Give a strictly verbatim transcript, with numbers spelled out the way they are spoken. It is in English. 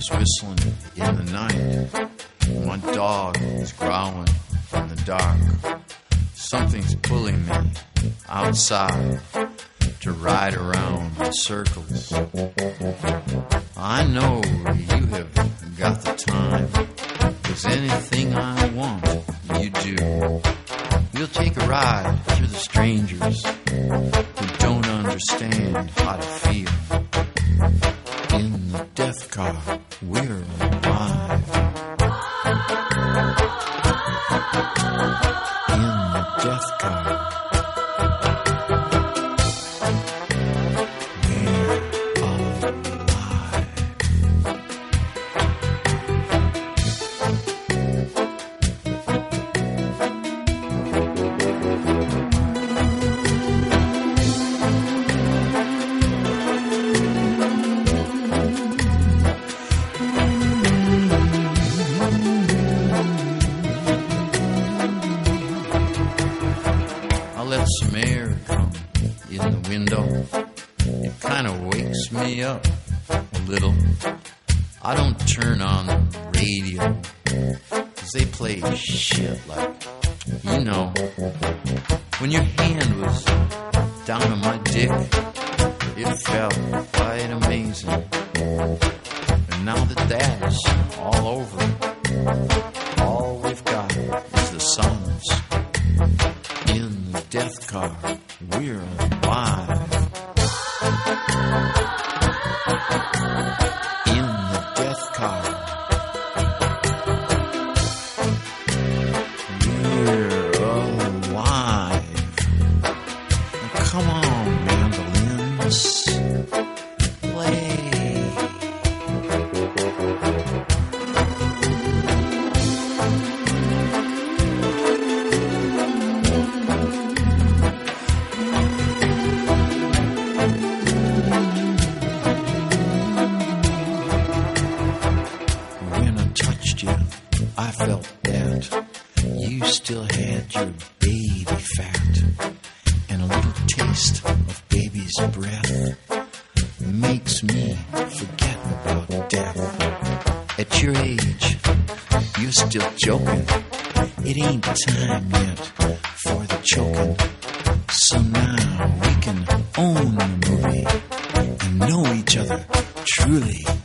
whistling in the night. My dog is growling in the dark. Something's pulling me outside to ride around in circles. I know you have got the time, 'cause anything I want, you do. We'll take a ride through the strangers who don't understand how to feel. In the death car, we're alive. In the death car. Let some air come in the window. It kind of wakes me up a little. I don't turn on the radio, 'cause they play shit like, you know, when your hand was down on my dick, it felt quite amazing. And now that that is all over, all we've got is the Suns. In the death car, we're alive. In the death car, we're alive. Now come on, mandolins, play. I felt that you still had your baby fat, and a little taste of baby's breath makes me forget about death. At your age, you're still joking. It ain't time yet for the choking. So now we can own the movie and know each other truly.